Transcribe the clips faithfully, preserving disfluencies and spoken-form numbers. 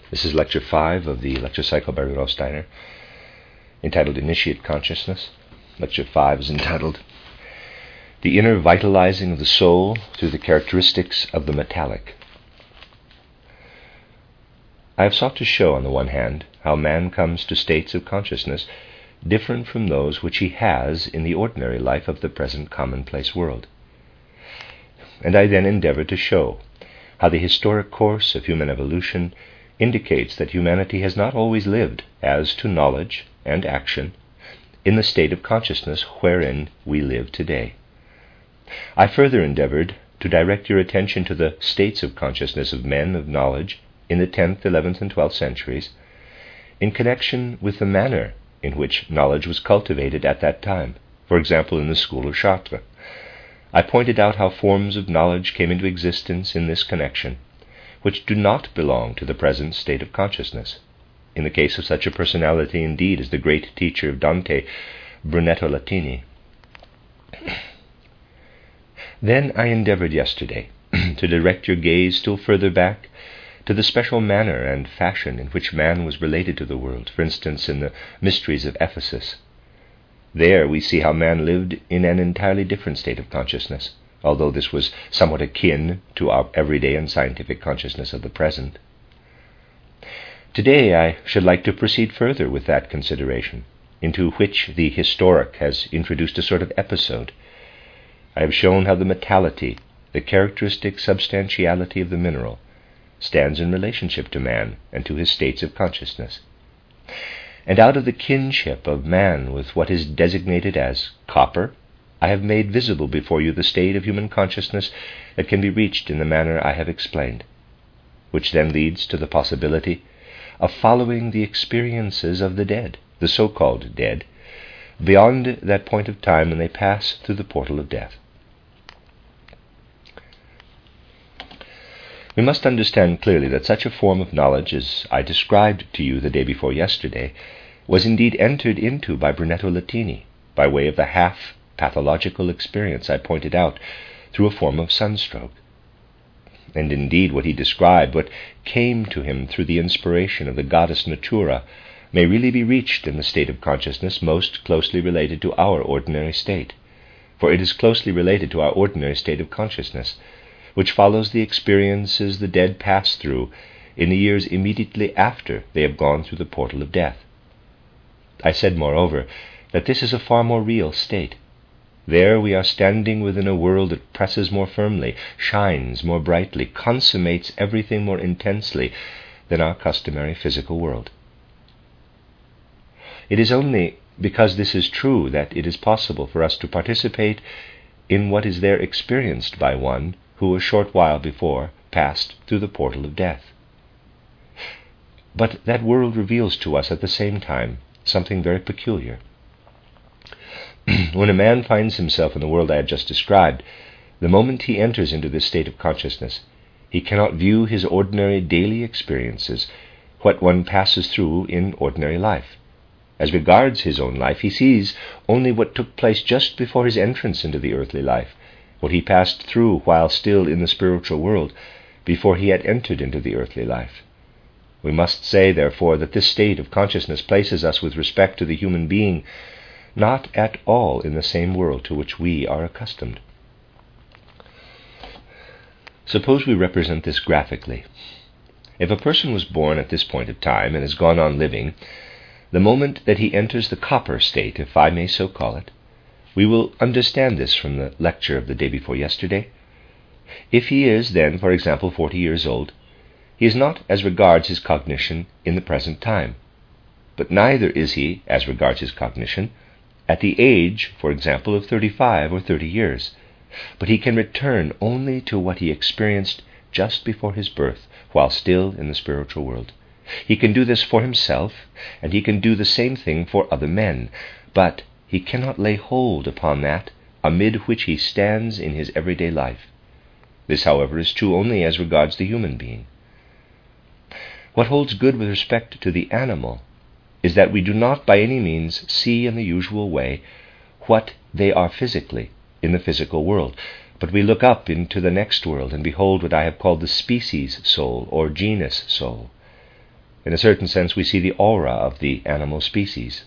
This is Lecture five of the lecture cycle by Rudolf Steiner, entitled Initiate Consciousness. Lecture five is entitled The Inner Vitalizing of the Soul Through the Characteristics of the Metallic. I have sought to show, on the one hand, how man comes to states of consciousness different from those which he has in the ordinary life of the present commonplace world. And I then endeavor to show how the historic course of human evolution indicates that humanity has not always lived, as to knowledge and action, in the state of consciousness wherein we live today. I further endeavored to direct your attention to the states of consciousness of men of knowledge in the tenth, eleventh, and twelfth centuries, in connection with the manner in which knowledge was cultivated at that time, for example in the school of Chartres. I pointed out how forms of knowledge came into existence in this connection, which do not belong to the present state of consciousness. In the case of such a personality, indeed, as the great teacher of Dante, Brunetto Latini. Then I endeavored yesterday to direct your gaze still further back to the special manner and fashion in which man was related to the world, for instance, in the Mysteries of Ephesus. There we see how man lived in an entirely different state of consciousness, although this was somewhat akin to our everyday and scientific consciousness of the present. Today I should like to proceed further with that consideration, into which the historic has introduced a sort of episode. I have shown how the metallicity, the characteristic substantiality of the mineral, stands in relationship to man and to his states of consciousness. And out of the kinship of man with what is designated as copper, I have made visible before you the state of human consciousness that can be reached in the manner I have explained, which then leads to the possibility of following the experiences of the dead, the so-called dead, beyond that point of time when they pass through the portal of death. We must understand clearly that such a form of knowledge as I described to you the day before yesterday was indeed entered into by Brunetto Latini by way of the half-pathological experience I pointed out through a form of sunstroke. And indeed what he described, what came to him through the inspiration of the goddess Natura, may really be reached in the state of consciousness most closely related to our ordinary state, for it is closely related to our ordinary state of consciousness, which follows the experiences the dead pass through in the years immediately after they have gone through the portal of death. I said, moreover, that this is a far more real state. There we are standing within a world that presses more firmly, shines more brightly, consummates everything more intensely than our customary physical world. It is only because this is true that it is possible for us to participate in what is there experienced by one who a short while before passed through the portal of death. But that world reveals to us at the same time something very peculiar. When a man finds himself in the world I have just described, the moment he enters into this state of consciousness, he cannot view his ordinary daily experiences, what one passes through in ordinary life. As regards his own life, he sees only what took place just before his entrance into the earthly life, what he passed through while still in the spiritual world, before he had entered into the earthly life. We must say, therefore, that this state of consciousness places us with respect to the human being not at all in the same world to which we are accustomed. Suppose we represent this graphically. If a person was born at this point of time and has gone on living, the moment that he enters the copper state, if I may so call it, we will understand this from the lecture of the day before yesterday. If he is then, for example, forty years old, he is not as regards his cognition in the present time, but neither is he, as regards his cognition, at the age, for example, of thirty-five or thirty years, but he can return only to what he experienced just before his birth, while still in the spiritual world. He can do this for himself, and he can do the same thing for other men, but he cannot lay hold upon that amid which he stands in his everyday life. This, however, is true only as regards the human being. What holds good with respect to the animal is that we do not by any means see in the usual way what they are physically in the physical world, but we look up into the next world and behold what I have called the species soul or genus soul. In a certain sense, we see the aura of the animal species.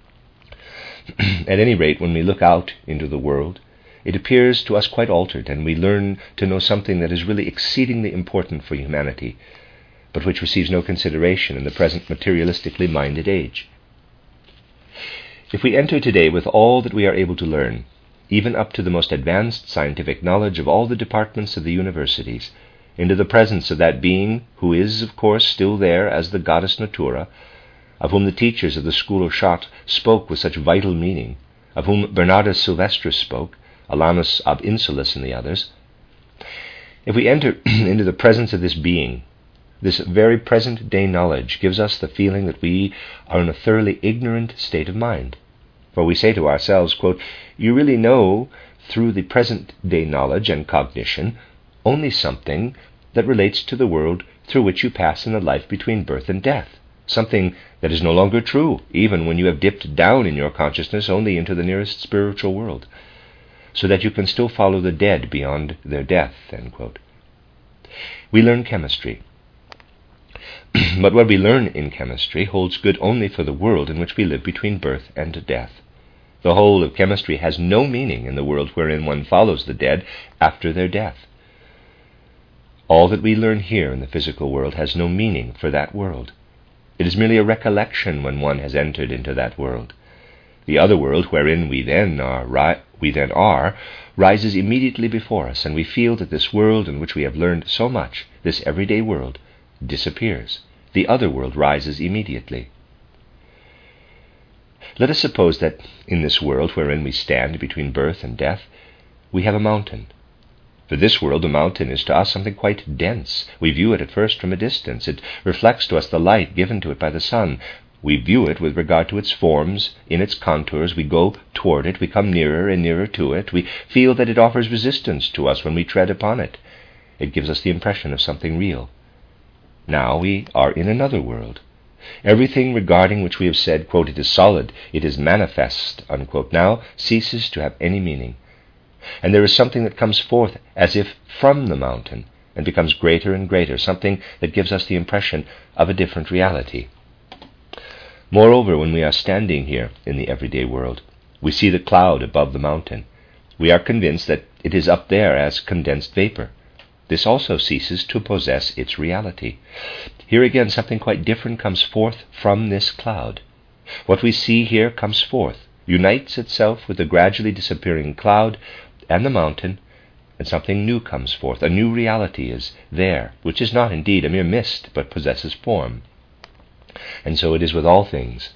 At any rate, when we look out into the world, it appears to us quite altered, and we learn to know something that is really exceedingly important for humanity, but which receives no consideration in the present materialistically minded age. If we enter today with all that we are able to learn, even up to the most advanced scientific knowledge of all the departments of the universities, into the presence of that being who is, of course, still there as the goddess Natura, of whom the teachers of the school of Chartres spoke with such vital meaning, of whom Bernardus Sylvestris spoke, Alanus ab Insulis and the others, if we enter into the presence of this being, this very present-day knowledge gives us the feeling that we are in a thoroughly ignorant state of mind. For we say to ourselves, quote, "You really know, through the present-day knowledge and cognition, only something that relates to the world through which you pass in the life between birth and death, something that is no longer true, even when you have dipped down in your consciousness only into the nearest spiritual world, so that you can still follow the dead beyond their death." End quote. We learn chemistry. But what we learn in chemistry holds good only for the world in which we live between birth and death. The whole of chemistry has no meaning in the world wherein one follows the dead after their death. All that we learn here in the physical world has no meaning for that world. It is merely a recollection when one has entered into that world. The other world wherein we then are, ri- we then are rises immediately before us, and we feel that this world in which we have learned so much, this everyday world, disappears. The other world rises immediately. Let us suppose that in this world wherein we stand between birth and death, we have a mountain. For this world, a mountain is to us something quite dense. We view it at first from a distance. It reflects to us the light given to it by the sun. We view it with regard to its forms, in its contours. We go toward it. We come nearer and nearer to it. We feel that it offers resistance to us when we tread upon it. It gives us the impression of something real. Now we are in another world. Everything regarding which we have said, quote, "It is solid, it is manifest," unquote, now ceases to have any meaning. And there is something that comes forth as if from the mountain and becomes greater and greater, something that gives us the impression of a different reality. Moreover, when we are standing here in the everyday world, we see the cloud above the mountain. We are convinced that it is up there as condensed vapor. This also ceases to possess its reality. Here again something quite different comes forth from this cloud. What we see here comes forth, unites itself with the gradually disappearing cloud and the mountain, and something new comes forth. A new reality is there, which is not indeed a mere mist, but possesses form. And so it is with all things.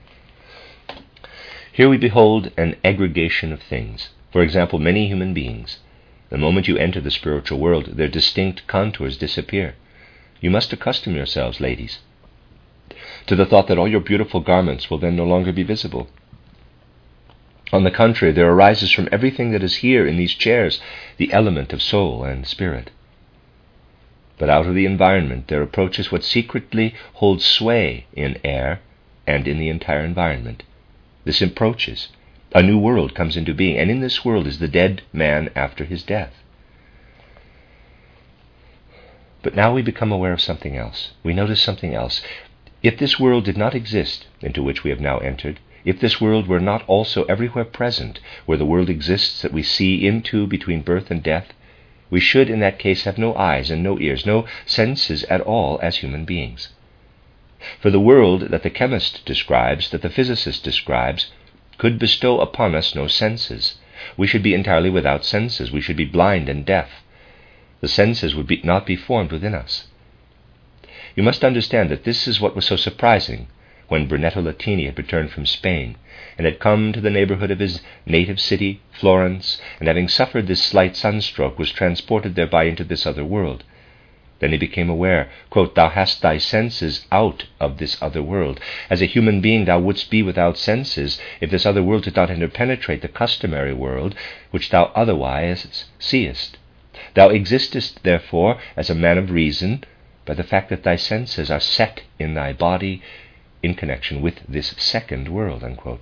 Here we behold an aggregation of things. For example, many human beings. The moment you enter the spiritual world, their distinct contours disappear. You must accustom yourselves, ladies, to the thought that all your beautiful garments will then no longer be visible. On the contrary, there arises from everything that is here in these chairs the element of soul and spirit. But out of the environment there approaches what secretly holds sway in air and in the entire environment. This approaches. A new world comes into being, and in this world is the dead man after his death. But now we become aware of something else. We notice something else. If this world did not exist, into which we have now entered, if this world were not also everywhere present, where the world exists that we see into between birth and death, we should in that case have no eyes and no ears, no senses at all as human beings. For the world that the chemist describes, that the physicist describes, could bestow upon us no senses. We should be entirely without senses. We should be blind and deaf. The senses would be, not be formed within us. You must understand that this is what was so surprising when Brunetto Latini had returned from Spain and had come to the neighborhood of his native city, Florence, and having suffered this slight sunstroke was transported thereby into this other world. Then he became aware, quote, "Thou hast thy senses out of this other world. As a human being thou wouldst be without senses if this other world did not interpenetrate the customary world which thou otherwise seest. Thou existest, therefore, as a man of reason, by the fact that thy senses are set in thy body in connection with this second world," unquote.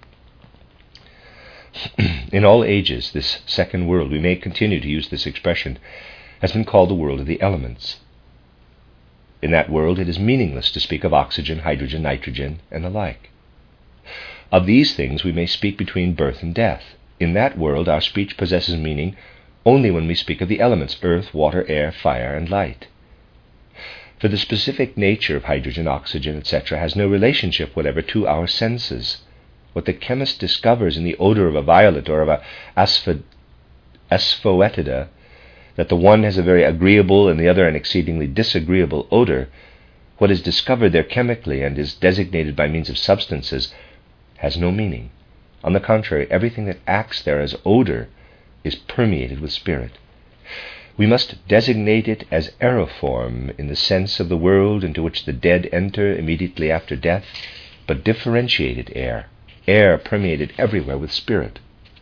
In all ages, this second world, we may continue to use this expression, has been called the world of the elements. In that world it is meaningless to speak of oxygen, hydrogen, nitrogen, and the like. Of these things we may speak between birth and death. In that world our speech possesses meaning only when we speak of the elements, earth, water, air, fire, and light. For the specific nature of hydrogen, oxygen, et cetera has no relationship whatever to our senses. What the chemist discovers in the odor of a violet or of a asphod- asphoetida, that the one has a very agreeable and the other an exceedingly disagreeable odor, what is discovered there chemically and is designated by means of substances has no meaning. On the contrary, everything that acts there as odor is permeated with spirit. We must designate it as aeriform in the sense of the world into which the dead enter immediately after death, but differentiated air, air permeated everywhere with spirit.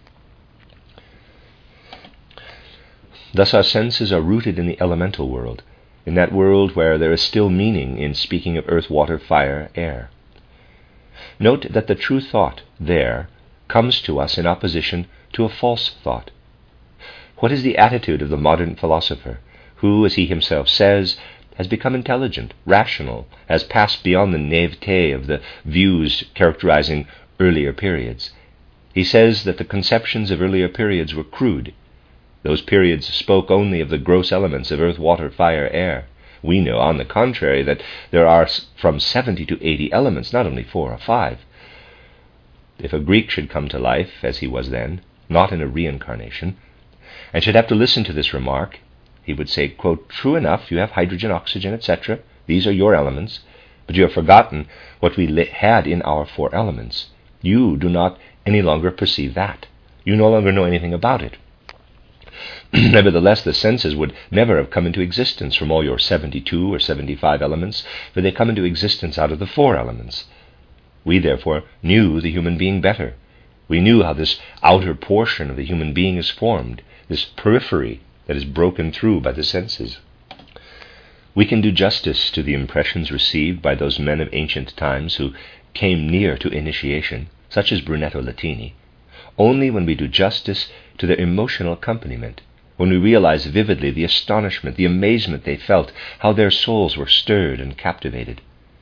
Thus our senses are rooted in the elemental world, in that world where there is still meaning in speaking of earth, water, fire, air. Note that the true thought there comes to us in opposition to a false thought. What is the attitude of the modern philosopher, who, as he himself says, has become intelligent, rational, has passed beyond the naivete of the views characterizing earlier periods? He says that the conceptions of earlier periods were crude. Those periods spoke only of the gross elements of earth, water, fire, air. We know, on the contrary, that there are from seventy to eighty elements, not only four or five. If a Greek should come to life, as he was then, not in a reincarnation, and should have to listen to this remark, he would say, quote, "True enough, you have hydrogen, oxygen, et cetera. These are your elements, but you have forgotten what we li- had in our four elements. You do not any longer perceive that. You no longer know anything about it. Nevertheless, the senses would never have come into existence from all your seventy-two or seventy-five elements, for they come into existence out of the four elements. We, therefore, knew the human being better. We knew how this outer portion of the human being is formed, this periphery that is broken through by the senses. We can do justice to the impressions received by those men of ancient times who came near to initiation, such as Brunetto Latini, only when we do justice to their emotional accompaniment, when we realize vividly the astonishment, the amazement they felt, how their souls were stirred and captivated.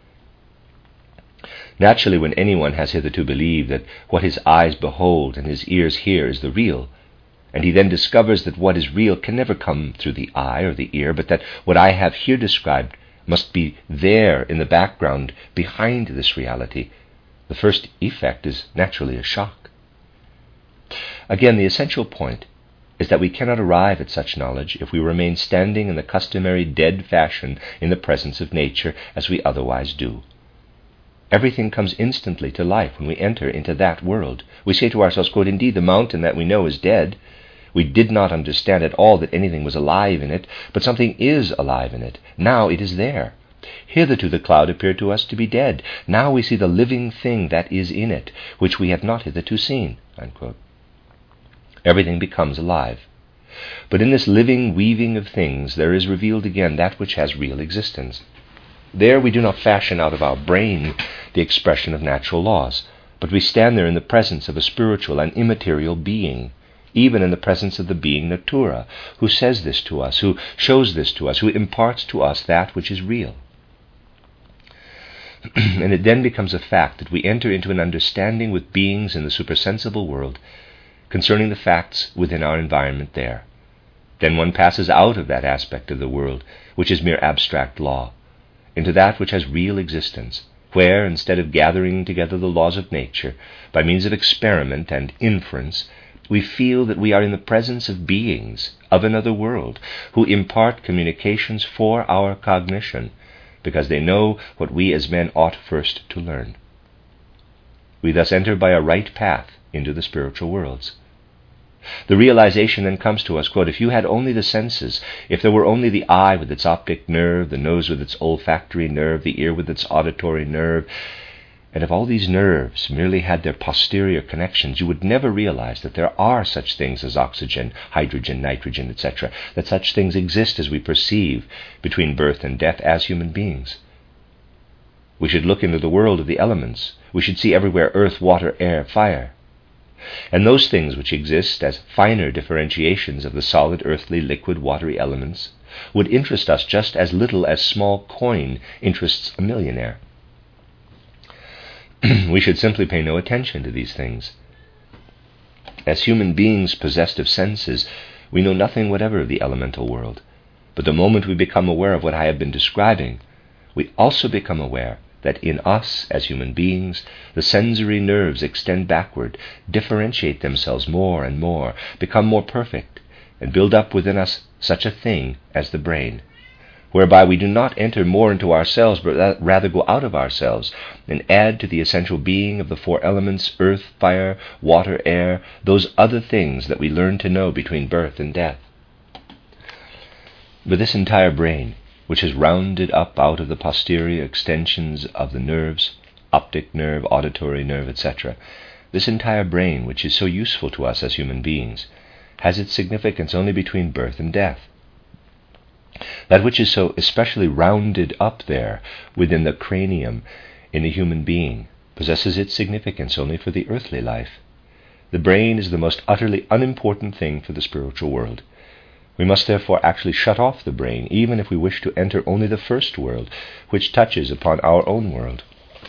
Naturally, when anyone has hitherto believed that what his eyes behold and his ears hear is the real, and he then discovers that what is real can never come through the eye or the ear, but that what I have here described must be there in the background behind this reality, the first effect is naturally a shock. Again, the essential point is that we cannot arrive at such knowledge if we remain standing in the customary dead fashion in the presence of nature as we otherwise do. Everything comes instantly to life when we enter into that world. We say to ourselves, quote, "Indeed, the mountain that we know is dead. We did not understand at all that anything was alive in it, but something is alive in it. Now it is there. Hitherto the cloud appeared to us to be dead. Now we see the living thing that is in it, which we have not hitherto seen." Unquote. Everything becomes alive. But in this living weaving of things there is revealed again that which has real existence. There we do not fashion out of our brain the expression of natural laws, but we stand there in the presence of a spiritual and immaterial being, even in the presence of the being Natura, who says this to us, who shows this to us, who imparts to us that which is real. And it then becomes a fact that we enter into an understanding with beings in the supersensible world concerning the facts within our environment there. Then one passes out of that aspect of the world, which is mere abstract law, into that which has real existence, where, instead of gathering together the laws of nature by means of experiment and inference, we feel that we are in the presence of beings of another world who impart communications for our cognition, because they know what we as men ought first to learn. We thus enter by a right path into the spiritual worlds. The realization then comes to us, quote, "If you had only the senses, if there were only the eye with its optic nerve, the nose with its olfactory nerve, the ear with its auditory nerve, and if all these nerves merely had their posterior connections, you would never realize that there are such things as oxygen, hydrogen, nitrogen, et cetera, that such things exist as we perceive between birth and death as human beings. We should look into the world of the elements. We should see everywhere earth, water, air, fire. And those things which exist as finer differentiations of the solid, earthly, liquid, watery elements would interest us just as little as small coin interests a millionaire. We should simply pay no attention to these things. As human beings possessed of senses, we know nothing whatever of the elemental world. But the moment we become aware of what I have been describing, we also become aware that in us, as human beings, the sensory nerves extend backward, differentiate themselves more and more, become more perfect, and build up within us such a thing as the brain, whereby we do not enter more into ourselves, but rather go out of ourselves and add to the essential being of the four elements, earth, fire, water, air, those other things that we learn to know between birth and death. But this entire brain, which is rounded up out of the posterior extensions of the nerves, optic nerve, auditory nerve, et cetera, this entire brain, which is so useful to us as human beings, has its significance only between birth and death. That which is so especially rounded up there within the cranium in a human being possesses its significance only for the earthly life. The brain is the most utterly unimportant thing for the spiritual world. We must therefore actually shut off the brain, even if we wish to enter only the first world, which touches upon our own world.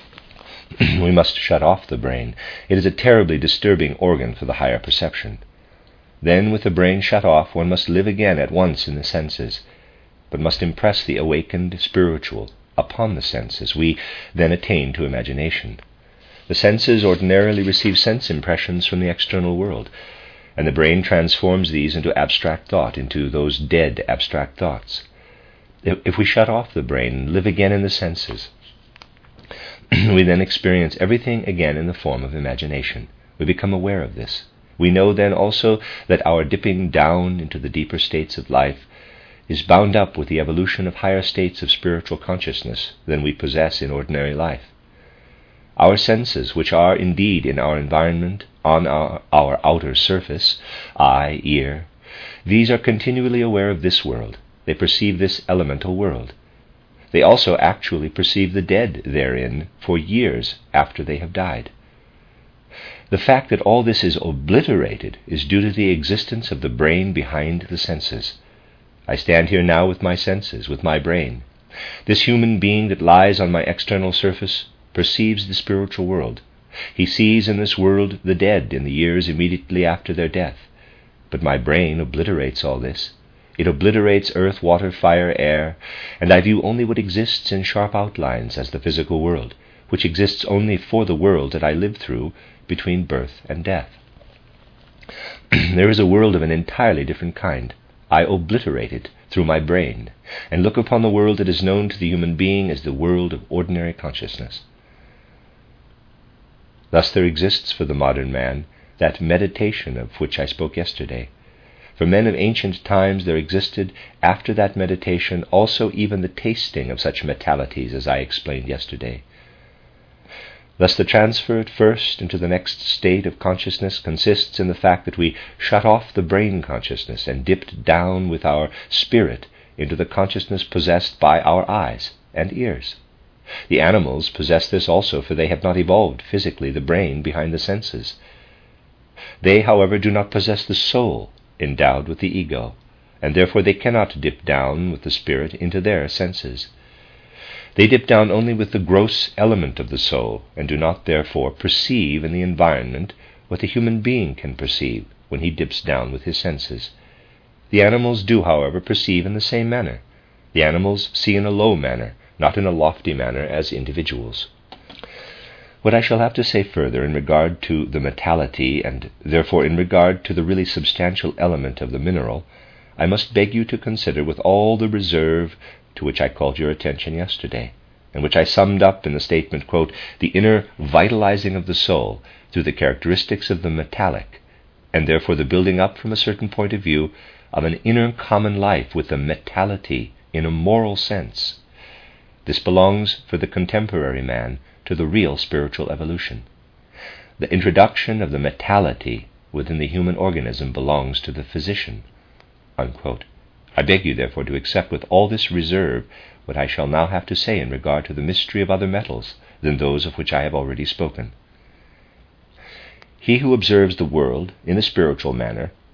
We must shut off the brain. It is a terribly disturbing organ for the higher perception. Then, with the brain shut off, one must live again at once in the senses, but must impress the awakened spiritual upon the senses. We then attain to imagination. The senses ordinarily receive sense impressions from the external world, and the brain transforms these into abstract thought, into those dead abstract thoughts. If we shut off the brain and live again in the senses, we then experience everything again in the form of imagination. We become aware of this. We know then also that our dipping down into the deeper states of life is bound up with the evolution of higher states of spiritual consciousness than we possess in ordinary life. Our senses, which are indeed in our environment, on our, our outer surface, eye, ear, these are continually aware of this world. They perceive this elemental world. They also actually perceive the dead therein for years after they have died. The fact that all this is obliterated is due to the existence of the brain behind the senses. I stand here now with my senses, with my brain. This human being that lies on my external surface perceives the spiritual world. He sees in this world the dead in the years immediately after their death. But my brain obliterates all this. It obliterates earth, water, fire, air, and I view only what exists in sharp outlines as the physical world, which exists only for the world that I live through between birth and death. There is a world of an entirely different kind. I obliterate it through my brain, and look upon the world that is known to the human being as the world of ordinary consciousness. Thus there exists for the modern man that meditation of which I spoke yesterday. For men of ancient times there existed after that meditation also even the tasting of such metalities as I explained yesterday. Thus the transfer at first into the next state of consciousness consists in the fact that we shut off the brain consciousness and dipped down with our spirit into the consciousness possessed by our eyes and ears. The animals possess this also, for they have not evolved physically the brain behind the senses. They, however, do not possess the soul endowed with the ego, and therefore they cannot dip down with the spirit into their senses. They dip down only with the gross element of the soul, and do not therefore perceive in the environment what the human being can perceive when he dips down with his senses. The animals do, however, perceive in the same manner. The animals see in a low manner, not in a lofty manner as individuals. What I shall have to say further in regard to the metality, and therefore in regard to the really substantial element of the mineral, I must beg you to consider with all the reserve to which I called your attention yesterday, and which I summed up in the statement, quote, the inner vitalizing of the soul through the characteristics of the metallic, and therefore the building up from a certain point of view of an inner common life with the metality in a moral sense. This belongs for the contemporary man to the real spiritual evolution. The introduction of the metality within the human organism belongs to the physician. Unquote. I beg you, therefore, to accept with all this reserve what I shall now have to say in regard to the mystery of other metals than those of which I have already spoken. He who observes the world in a spiritual manner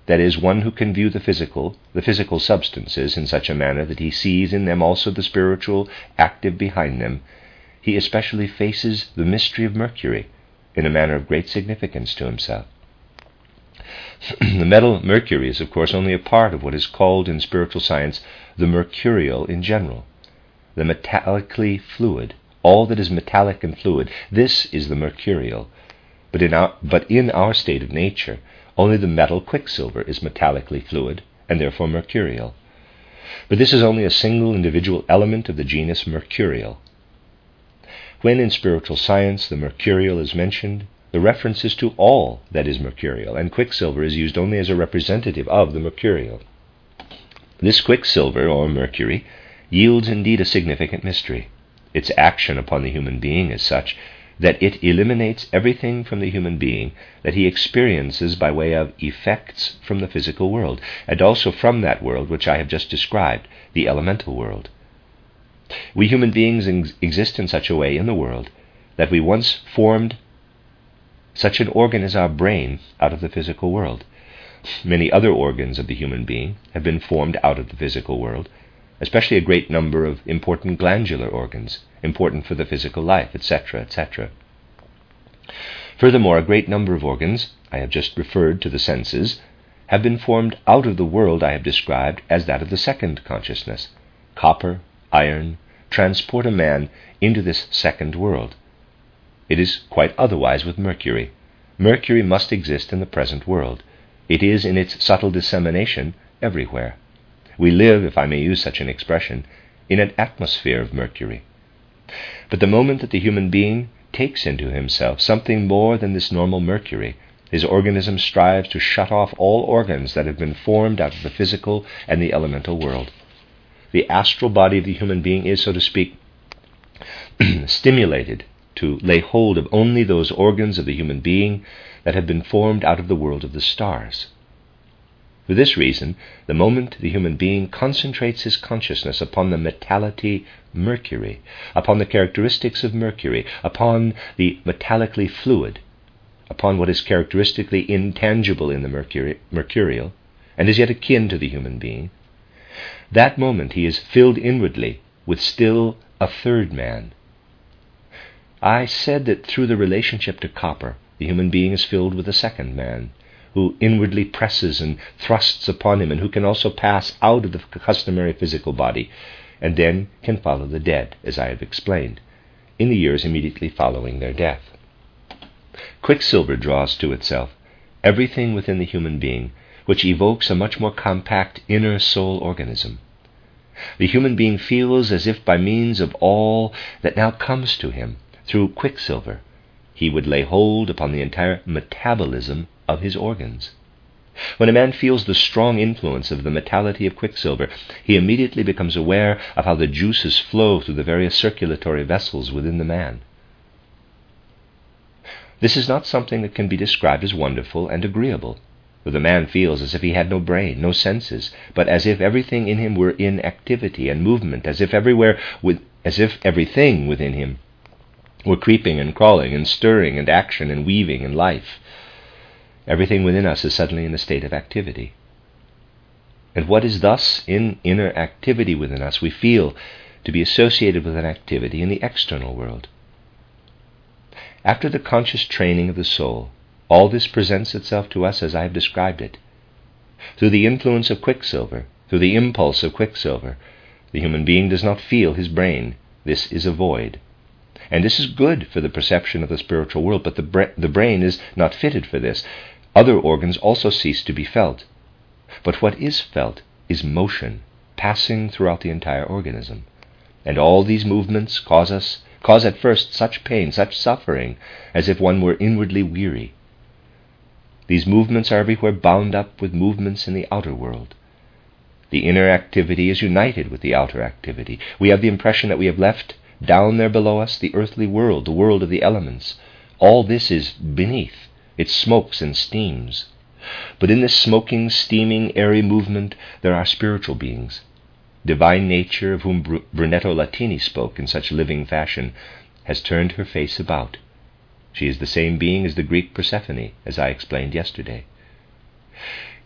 that is, one who can view the physical, the physical substances in such a manner that he sees in them also the spiritual active behind them, he especially faces the mystery of Mercury in a manner of great significance to himself. The metal Mercury is, of course, only a part of what is called in spiritual science the mercurial in general, the metallically fluid. All that is metallic and fluid, this is the mercurial. But in our, but in our state of nature, only the metal quicksilver is metallically fluid, and therefore mercurial. But this is only a single individual element of the genus mercurial. When in spiritual science the mercurial is mentioned, the reference is to all that is mercurial, and quicksilver is used only as a representative of the mercurial. This quicksilver, or mercury, yields indeed a significant mystery. Its action upon the human being is such that it eliminates everything from the human being that he experiences by way of effects from the physical world, and also from that world which I have just described, the elemental world. We human beings ex- exist in such a way in the world that we once formed such an organ as our brain out of the physical world. Many other organs of the human being have been formed out of the physical world, especially a great number of important glandular organs, important for the physical life, et cetera, et cetera. Furthermore, a great number of organs, I have just referred to the senses, have been formed out of the world I have described as that of the second consciousness. Copper, iron, transport a man into this second world. It is quite otherwise with Mercury. Mercury must exist in the present world. It is in its subtle dissemination everywhere. We live, if I may use such an expression, in an atmosphere of Mercury. But the moment that the human being takes into himself something more than this normal Mercury, his organism strives to shut off all organs that have been formed out of the physical and the elemental world. The astral body of the human being is, so to speak, stimulated to lay hold of only those organs of the human being that have been formed out of the world of the stars. For this reason, the moment the human being concentrates his consciousness upon the metallicity Mercury, upon the characteristics of Mercury, upon the metallically fluid, upon what is characteristically intangible in the mercury, mercurial, and is yet akin to the human being, that moment he is filled inwardly with still a third man. I said that through the relationship to copper, the human being is filled with a second man, who inwardly presses and thrusts upon him, and who can also pass out of the customary physical body, and then can follow the dead, as I have explained, in the years immediately following their death. Quicksilver draws to itself everything within the human being which evokes a much more compact inner soul organism. The human being feels as if by means of all that now comes to him through quicksilver, he would lay hold upon the entire metabolism of his organs. When a man feels the strong influence of the metallicity of quicksilver, he immediately becomes aware of how the juices flow through the various circulatory vessels within the man. This is not something that can be described as wonderful and agreeable, for the man feels as if he had no brain, no senses, but as if everything in him were in activity and movement, as if everywhere, with, as if everything within him were creeping and crawling and stirring and action and weaving and life. Everything within us is suddenly in a state of activity. And what is thus in inner activity within us, we feel to be associated with an activity in the external world. After the conscious training of the soul, all this presents itself to us as I have described it. Through the influence of quicksilver, through the impulse of quicksilver, the human being does not feel his brain. This is a void. And this is good for the perception of the spiritual world, but the, bra- the brain is not fitted for this. Other organs also cease to be felt. But what is felt is motion, passing throughout the entire organism. And all these movements cause us, cause at first such pain, such suffering, as if one were inwardly weary. These movements are everywhere bound up with movements in the outer world. The inner activity is united with the outer activity. We have the impression that we have left down there below us the earthly world, the world of the elements. All this is beneath. It smokes and steams. But in this smoking, steaming, airy movement, there are spiritual beings. Divine nature, of whom Br- Brunetto Latini spoke in such living fashion, has turned her face about. She is the same being as the Greek Persephone, as I explained yesterday.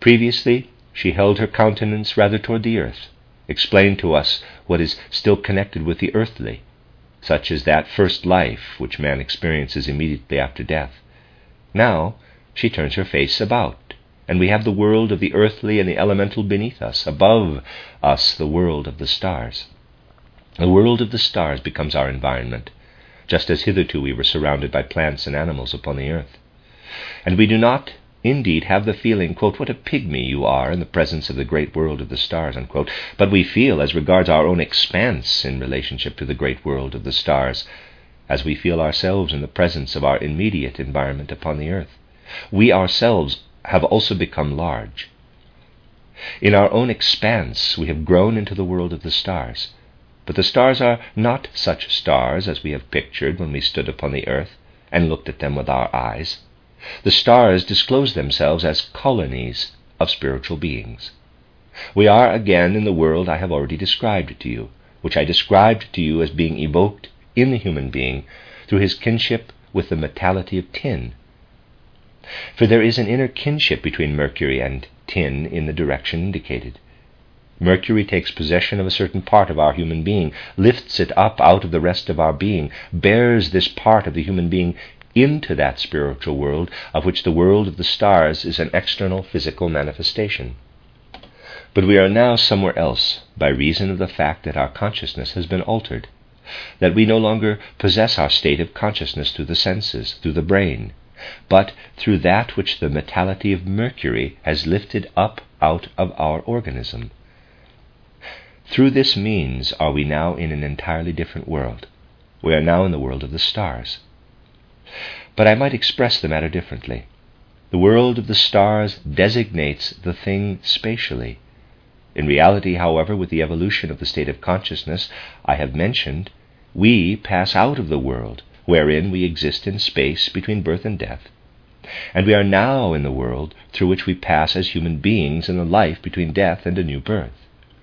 Previously, she held her countenance rather toward the earth, explained to us what is still connected with the earthly, such as that first life which man experiences immediately after death. Now she turns her face about, and we have the world of the earthly and the elemental beneath us, above us the world of the stars. The world of the stars becomes our environment, just as hitherto we were surrounded by plants and animals upon the earth. And we do not indeed have the feeling, quote, what a pygmy you are in the presence of the great world of the stars, unquote, but we feel as regards our own expanse in relationship to the great world of the stars, as we feel ourselves in the presence of our immediate environment upon the earth. We ourselves have also become large. In our own expanse we have grown into the world of the stars, but the stars are not such stars as we have pictured when we stood upon the earth and looked at them with our eyes. The stars disclose themselves as colonies of spiritual beings. We are again in the world I have already described to you, which I described to you as being evoked in the human being through his kinship with the metality of tin. For there is an inner kinship between Mercury and tin in the direction indicated. Mercury takes possession of a certain part of our human being, lifts it up out of the rest of our being, bears this part of the human being into that spiritual world, of which the world of the stars is an external physical manifestation. But we are now somewhere else, by reason of the fact that our consciousness has been altered, that we no longer possess our state of consciousness through the senses, through the brain, but through that which the metality of Mercury has lifted up out of our organism. Through this means are we now in an entirely different world. We are now in the world of the stars. But I might express the matter differently. The world of the stars designates the thing spatially. In reality, however, with the evolution of the state of consciousness I have mentioned, we pass out of the world wherein we exist in space between birth and death, and we are now in the world through which we pass as human beings in the life between death and a new birth.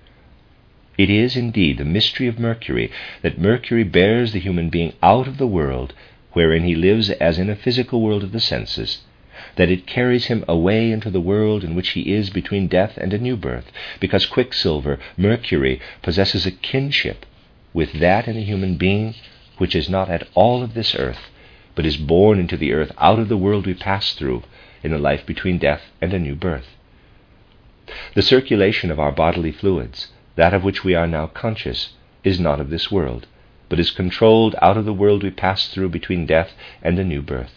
It is indeed the mystery of Mercury that Mercury bears the human being out of the world wherein he lives as in a physical world of the senses, that it carries him away into the world in which he is between death and a new birth, because Quicksilver, Mercury, possesses a kinship with that in a human being which is not at all of this earth, but is born into the earth out of the world we pass through in the life between death and a new birth. The circulation of our bodily fluids, that of which we are now conscious, is not of this world, but is controlled out of the world we pass through between death and a new birth.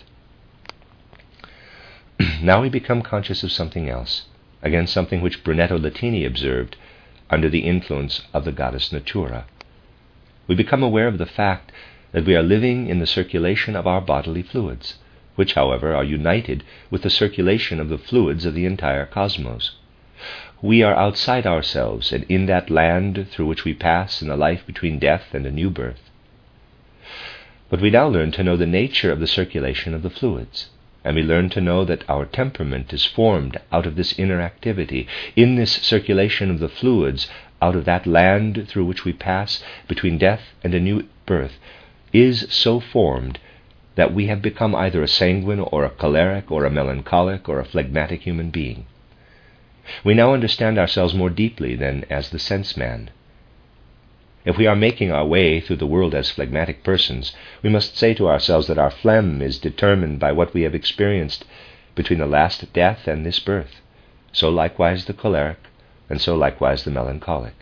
Now we become conscious of something else, again something which Brunetto Latini observed under the influence of the goddess Natura. We become aware of the fact that we are living in the circulation of our bodily fluids, which, however, are united with the circulation of the fluids of the entire cosmos. We are outside ourselves and in that land through which we pass in the life between death and a new birth. But we now learn to know the nature of the circulation of the fluids, and we learn to know that our temperament is formed out of this inner activity, in this circulation of the fluids, out of that land through which we pass between death and a new birth, is so formed that we have become either a sanguine or a choleric or a melancholic or a phlegmatic human being. We now understand ourselves more deeply than as the sense-man. If we are making our way through the world as phlegmatic persons, we must say to ourselves that our phlegm is determined by what we have experienced between the last death and this birth, so likewise the choleric, and so likewise the melancholic.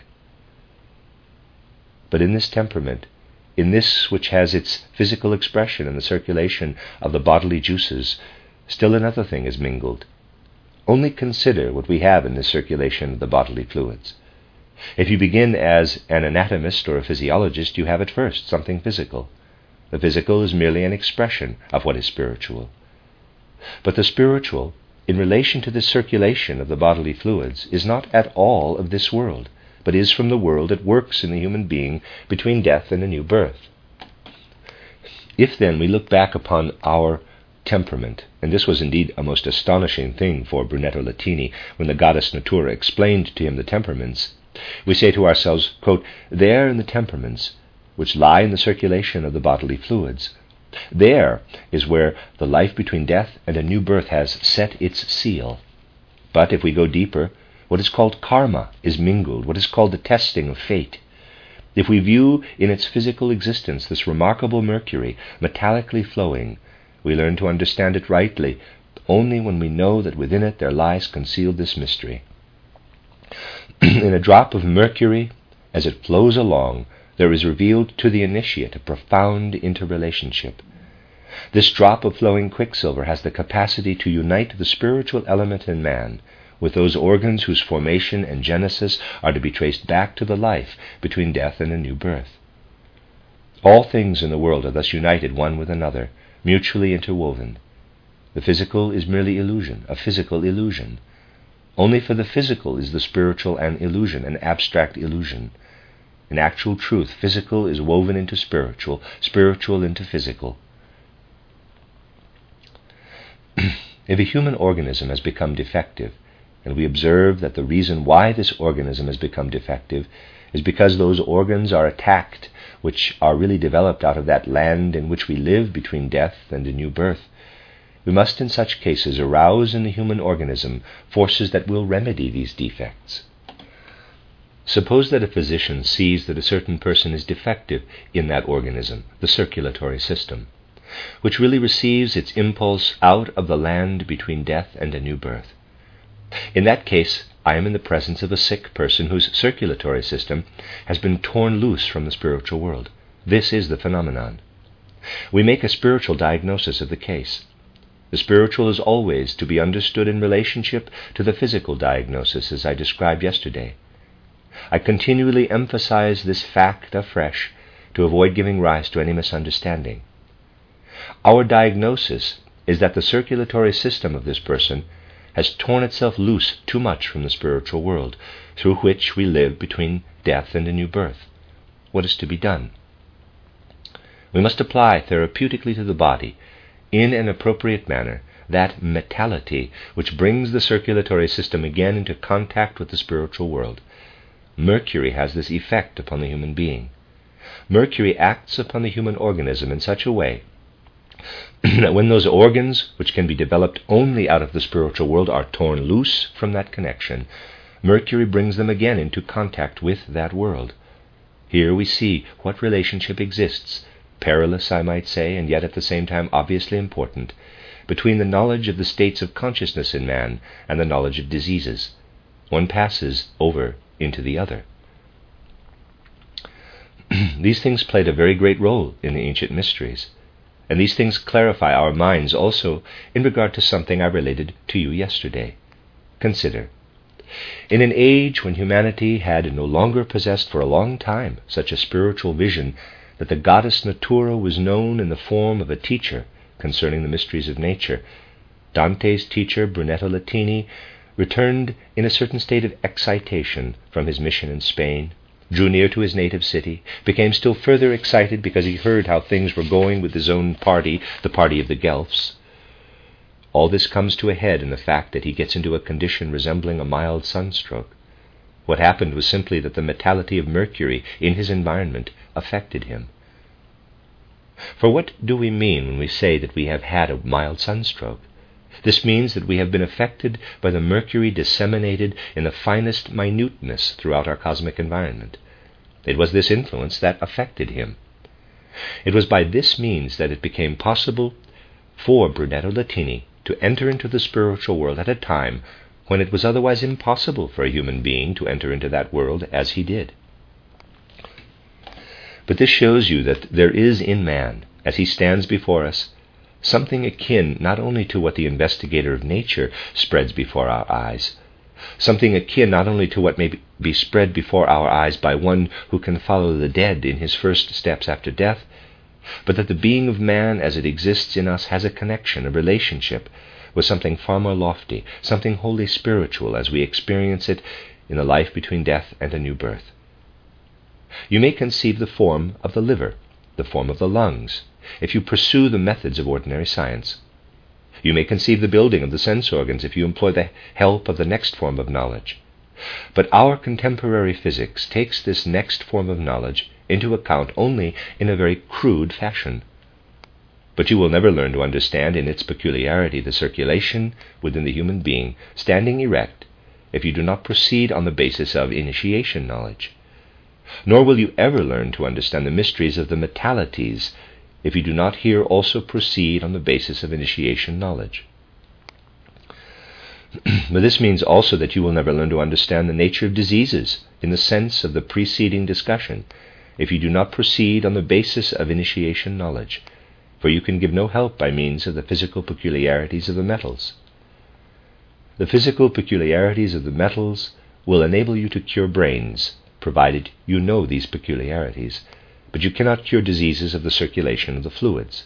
But in this temperament, in this which has its physical expression in the circulation of the bodily juices, still another thing is mingled. Only consider what we have in this circulation of the bodily fluids. If you begin as an anatomist or a physiologist, you have at first something physical. The physical is merely an expression of what is spiritual. But the spiritual, in relation to the circulation of the bodily fluids, is not at all of this world, but is from the world that works in the human being between death and a new birth. If then we look back upon our temperament, and this was indeed a most astonishing thing for Brunetto Latini when the goddess Natura explained to him the temperaments, we say to ourselves, quote, there in the temperaments, which lie in the circulation of the bodily fluids, there is where the life between death and a new birth has set its seal. But if we go deeper, what is called karma is mingled, what is called the testing of fate. If we view in its physical existence this remarkable mercury metallically flowing, we learn to understand it rightly only when we know that within it there lies concealed this mystery. In a drop of mercury, as it flows along, there is revealed to the initiate a profound interrelationship. This drop of flowing quicksilver has the capacity to unite the spiritual element in man with those organs whose formation and genesis are to be traced back to the life between death and a new birth. All things in the world are thus united one with another, mutually interwoven. The physical is merely illusion, a physical illusion. Only for the physical is the spiritual an illusion, an abstract illusion. In actual truth, physical is woven into spiritual, spiritual into physical. If a human organism has become defective, and we observe that the reason why this organism has become defective is because those organs are attacked, which are really developed out of that land in which we live between death and a new birth, we must in such cases arouse in the human organism forces that will remedy these defects. Suppose that a physician sees that a certain person is defective in that organism, the circulatory system, which really receives its impulse out of the land between death and a new birth. In that case, I am in the presence of a sick person whose circulatory system has been torn loose from the spiritual world. This is the phenomenon. We make a spiritual diagnosis of the case. The spiritual is always to be understood in relationship to the physical diagnosis, as I described yesterday. I continually emphasize this fact afresh to avoid giving rise to any misunderstanding. Our diagnosis is that the circulatory system of this person has torn itself loose too much from the spiritual world, through which we live between death and a new birth. What is to be done? We must apply therapeutically to the body, in an appropriate manner, that metality which brings the circulatory system again into contact with the spiritual world. Mercury has this effect upon the human being. Mercury acts upon the human organism in such a way that when those organs, which can be developed only out of the spiritual world, are torn loose from that connection, Mercury brings them again into contact with that world. Here we see what relationship exists, perilous, I might say, and yet at the same time obviously important, between the knowledge of the states of consciousness in man and the knowledge of diseases. One passes over into the other. These things played a very great role in the ancient mysteries. And these things clarify our minds also in regard to something I related to you yesterday. Consider, in an age when humanity had no longer possessed for a long time such a spiritual vision that the goddess Natura was known in the form of a teacher concerning the mysteries of nature, Dante's teacher, Brunetto Latini, returned in a certain state of excitation from his mission in Spain, drew near to his native city, became still further excited because he heard how things were going with his own party, the party of the Guelphs. All this comes to a head in the fact that he gets into a condition resembling a mild sunstroke. What happened was simply that the metality of Mercury in his environment affected him. For what do we mean when we say that we have had a mild sunstroke? This means that we have been affected by the mercury disseminated in the finest minuteness throughout our cosmic environment. It was this influence that affected him. It was by this means that it became possible for Brunetto Latini to enter into the spiritual world at a time when it was otherwise impossible for a human being to enter into that world as he did. But this shows you that there is in man, as he stands before us, something akin not only to what the investigator of nature spreads before our eyes, something akin not only to what may be spread before our eyes by one who can follow the dead in his first steps after death, but that the being of man as it exists in us has a connection, a relationship with something far more lofty, something wholly spiritual as we experience it in the life between death and a new birth. You may conceive the form of the liver, the form of the lungs, if you pursue the methods of ordinary science. You may conceive the building of the sense organs if you employ the help of the next form of knowledge. But our contemporary physics takes this next form of knowledge into account only in a very crude fashion. But you will never learn to understand in its peculiarity the circulation within the human being standing erect if you do not proceed on the basis of initiation knowledge. Nor will you ever learn to understand the mysteries of the metalities if you do not here also proceed on the basis of initiation knowledge. But this means also that you will never learn to understand the nature of diseases in the sense of the preceding discussion if you do not proceed on the basis of initiation knowledge, for you can give no help by means of the physical peculiarities of the metals. The physical peculiarities of the metals will enable you to cure brains, provided you know these peculiarities, but you cannot cure diseases of the circulation of the fluids.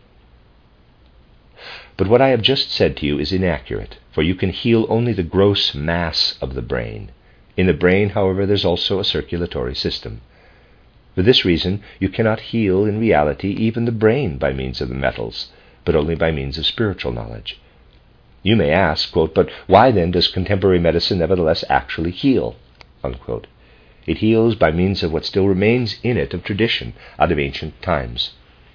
But what I have just said to you is inaccurate, for you can heal only the gross mass of the brain. In the brain, however, there is also a circulatory system. For this reason, you cannot heal in reality even the brain by means of the metals, but only by means of spiritual knowledge. You may ask, quote, but why then does contemporary medicine nevertheless actually heal? Unquote. It heals by means of what still remains in it of tradition out of ancient times.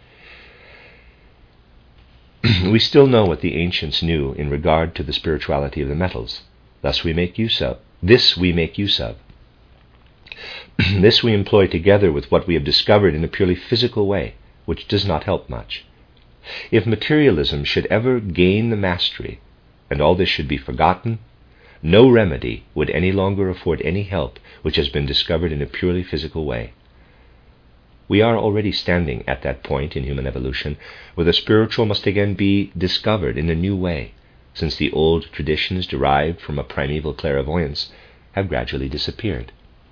We still know what the ancients knew in regard to the spirituality of the metals. Thus we make use of. This we make use of. This we employ together with what we have discovered in a purely physical way, which does not help much. If materialism should ever gain the mastery, and all this should be forgotten, no remedy would any longer afford any help which has been discovered in a purely physical way. We are already standing at that point in human evolution where the spiritual must again be discovered in a new way, since the old traditions derived from a primeval clairvoyance have gradually disappeared.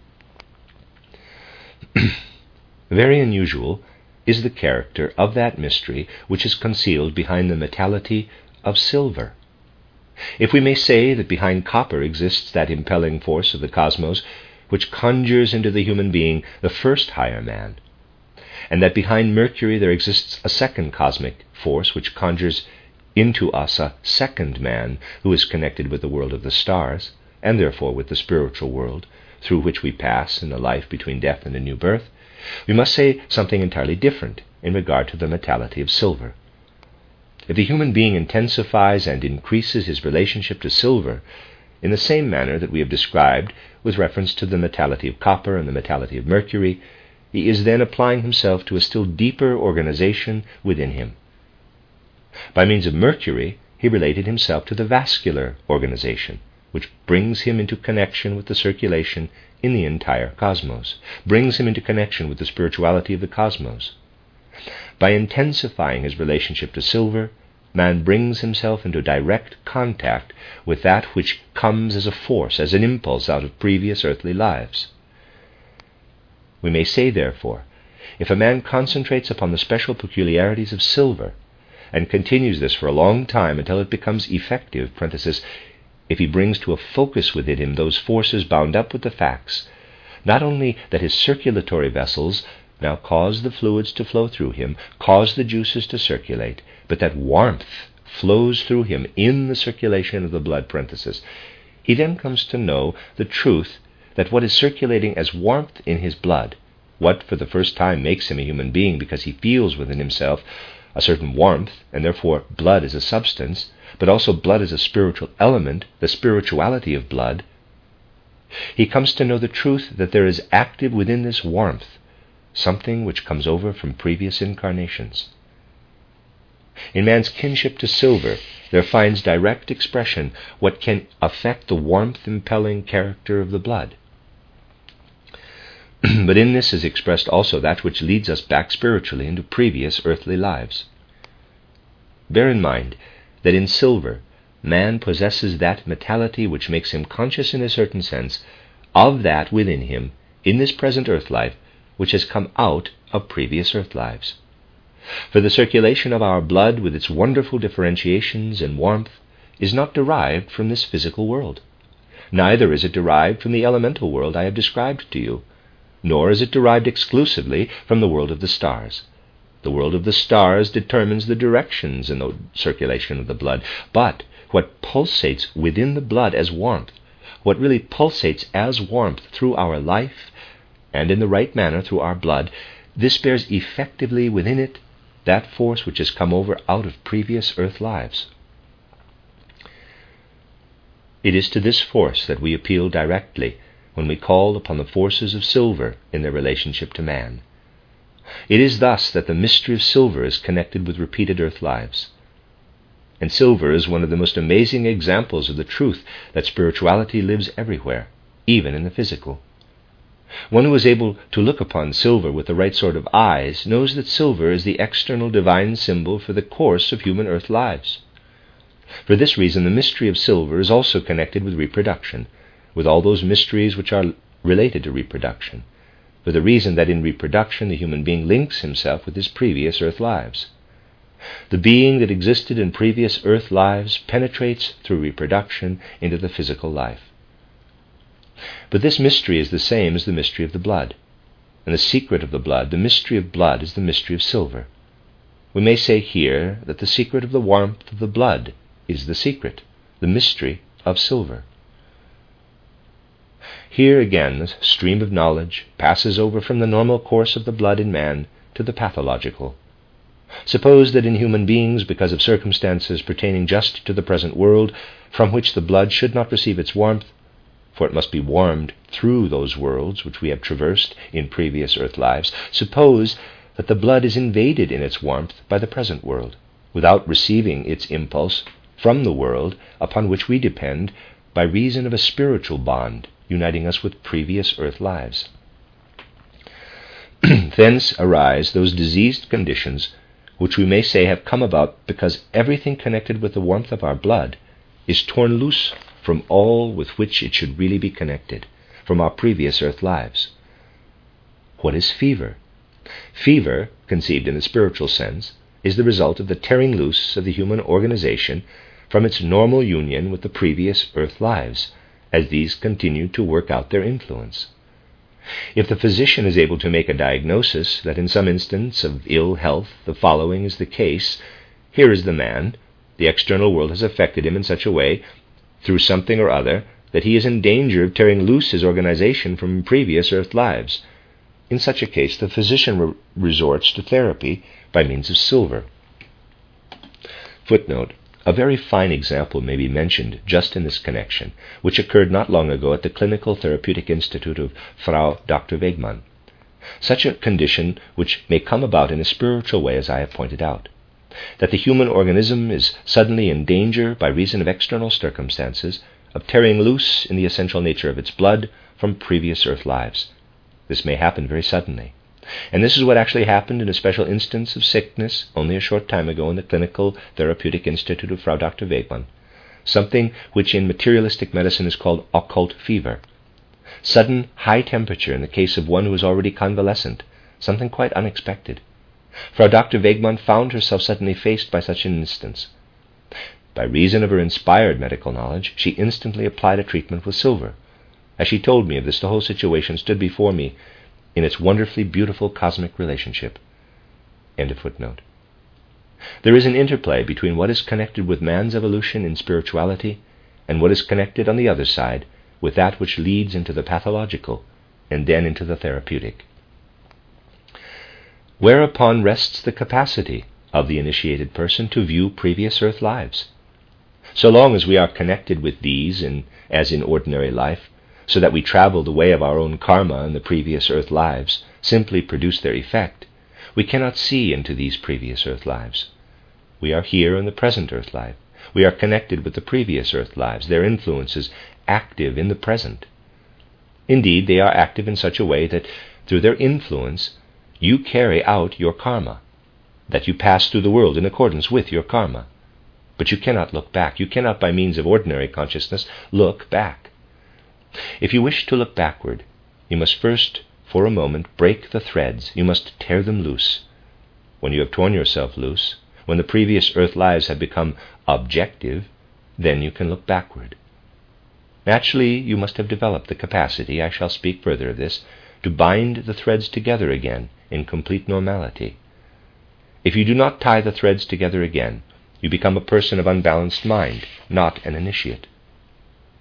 Very unusual is the character of that mystery which is concealed behind the metality of silver. If we may say that behind copper exists that impelling force of the cosmos which conjures into the human being the first higher man, and that behind Mercury there exists a second cosmic force which conjures into us a second man who is connected with the world of the stars, and therefore with the spiritual world through which we pass in a life between death and a new birth, we must say something entirely different in regard to the metality of silver. If the human being intensifies and increases his relationship to silver in the same manner that we have described with reference to the metality of copper and the metality of Mercury, he is then applying himself to a still deeper organization within him. By means of Mercury, he related himself to the vascular organization, which brings him into connection with the circulation in the entire cosmos, brings him into connection with the spirituality of the cosmos. By intensifying his relationship to silver, man brings himself into direct contact with that which comes as a force, as an impulse out of previous earthly lives. We may say, therefore, if a man concentrates upon the special peculiarities of silver, and continues this for a long time until it becomes effective, parenthesis, if he brings to a focus within him those forces bound up with the facts, not only that his circulatory vessels now cause the fluids to flow through him, cause the juices to circulate, but that warmth flows through him in the circulation of the blood, parenthesis, he then comes to know the truth that what is circulating as warmth in his blood, what for the first time makes him a human being because he feels within himself a certain warmth, and therefore blood is a substance, but also blood is a spiritual element, the spirituality of blood, he comes to know the truth that there is active within this warmth something which comes over from previous incarnations. In man's kinship to silver, there finds direct expression what can affect the warmth-impelling character of the blood. But in this is expressed also that which leads us back spiritually into previous earthly lives. Bear in mind that in silver, man possesses that metality which makes him conscious in a certain sense of that within him in this present earth life which has come out of previous earth lives. For the circulation of our blood with its wonderful differentiations and warmth is not derived from this physical world. Neither is it derived from the elemental world I have described to you, nor is it derived exclusively from the world of the stars. The world of the stars determines the directions in the circulation of the blood, but what pulsates within the blood as warmth, what really pulsates as warmth through our life, and in the right manner through our blood, this bears effectively within it that force which has come over out of previous earth lives. It is to this force that we appeal directly when we call upon the forces of silver in their relationship to man. It is thus that the mystery of silver is connected with repeated earth lives. And silver is one of the most amazing examples of the truth that spirituality lives everywhere, even in the physical. One who is able to look upon silver with the right sort of eyes knows that silver is the external divine symbol for the course of human earth lives. For this reason, the mystery of silver is also connected with reproduction, with all those mysteries which are related to reproduction, for the reason that in reproduction the human being links himself with his previous earth lives. The being that existed in previous earth lives penetrates through reproduction into the physical life. But this mystery is the same as the mystery of the blood. And the secret of the blood, the mystery of blood, is the mystery of silver. We may say here that the secret of the warmth of the blood is the secret, the mystery of silver. Here again the stream of knowledge passes over from the normal course of the blood in man to the pathological. Suppose that in human beings, because of circumstances pertaining just to the present world, from which the blood should not receive its warmth, for it must be warmed through those worlds which we have traversed in previous earth lives, suppose that the blood is invaded in its warmth by the present world, without receiving its impulse from the world upon which we depend by reason of a spiritual bond uniting us with previous earth lives. Thence arise those diseased conditions which we may say have come about because everything connected with the warmth of our blood is torn loose from all with which it should really be connected, from our previous earth lives. What is fever? Fever, conceived in the spiritual sense, is the result of the tearing loose of the human organization from its normal union with the previous earth lives, as these continue to work out their influence. If the physician is able to make a diagnosis that in some instance of ill health the following is the case, here is the man, the external world has affected him in such a way, through something or other, that he is in danger of tearing loose his organization from previous earth lives. In such a case, the physician re- resorts to therapy by means of silver. Footnote. A very fine example may be mentioned just in this connection, which occurred not long ago at the Clinical Therapeutic Institute of Frau Doctor Wegmann. Such a condition which may come about in a spiritual way, as I have pointed out, that the human organism is suddenly in danger by reason of external circumstances of tearing loose in the essential nature of its blood from previous earth lives. This may happen very suddenly. And this is what actually happened in a special instance of sickness only a short time ago in the Clinical Therapeutic Institute of Frau Doctor Wegmann, something which in materialistic medicine is called occult fever. Sudden high temperature in the case of one who is already convalescent, something quite unexpected. Frau Doctor Wegmann found herself suddenly faced by such an instance. By reason of her inspired medical knowledge, she instantly applied a treatment with silver. As she told me of this, the whole situation stood before me in its wonderfully beautiful cosmic relationship. End of footnote. There is an interplay between what is connected with man's evolution in spirituality and what is connected on the other side with that which leads into the pathological and then into the therapeutic. Whereupon rests the capacity of the initiated person to view previous earth lives. So long as we are connected with these, in, as in ordinary life, so that we travel the way of our own karma and the previous earth lives simply produce their effect, we cannot see into these previous earth lives. We are here in the present earth life. We are connected with the previous earth lives. Their influence is active in the present. Indeed, they are active in such a way that through their influence you carry out your karma, that you pass through the world in accordance with your karma. But you cannot look back. You cannot, by means of ordinary consciousness, look back. If you wish to look backward, you must first, for a moment, break the threads. You must tear them loose. When you have torn yourself loose, when the previous earth lives have become objective, then you can look backward. Naturally, you must have developed the capacity, I shall speak further of this, to bind the threads together again in complete normality. If you do not tie the threads together again, you become a person of unbalanced mind, not an initiate.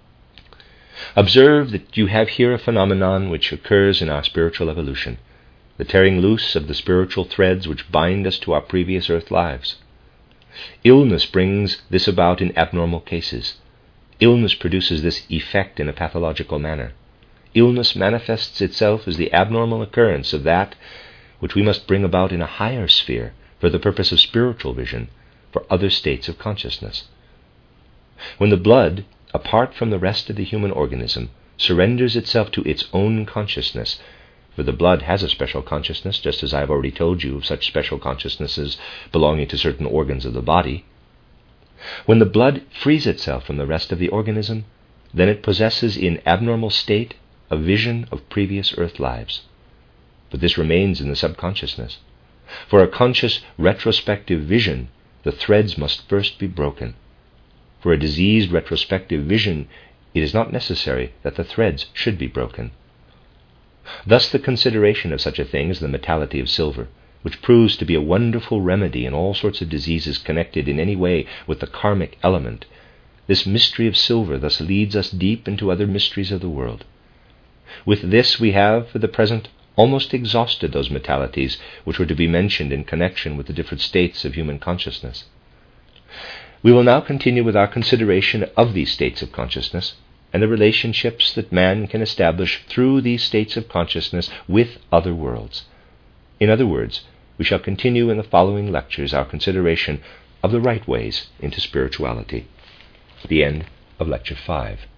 Observe that you have here a phenomenon which occurs in our spiritual evolution. the tearing loose of the spiritual threads which bind us to our previous earth lives. Illness brings this about in abnormal cases. Illness produces this effect in a pathological manner. Illness manifests itself as the abnormal occurrence of that which we must bring about in a higher sphere for the purpose of spiritual vision, for other states of consciousness. When the blood, apart from the rest of the human organism, surrenders itself to its own consciousness, for the blood has a special consciousness, just as I have already told you of such special consciousnesses belonging to certain organs of the body. When the blood frees itself from the rest of the organism, then it possesses in abnormal state a vision of previous earth lives. But this remains in the subconsciousness. For a conscious retrospective vision, the threads must first be broken. For a diseased retrospective vision, it is not necessary that the threads should be broken. Thus the consideration of such a thing as the metality of silver, which proves to be a wonderful remedy in all sorts of diseases connected in any way with the karmic element, this mystery of silver thus leads us deep into other mysteries of the world. With this we have, for the present, almost exhausted those metalities which were to be mentioned in connection with the different states of human consciousness. We will now continue with our consideration of these states of consciousness and the relationships that man can establish through these states of consciousness with other worlds. In other words, we shall continue in the following lectures our consideration of the right ways into spirituality. The end of Lecture five.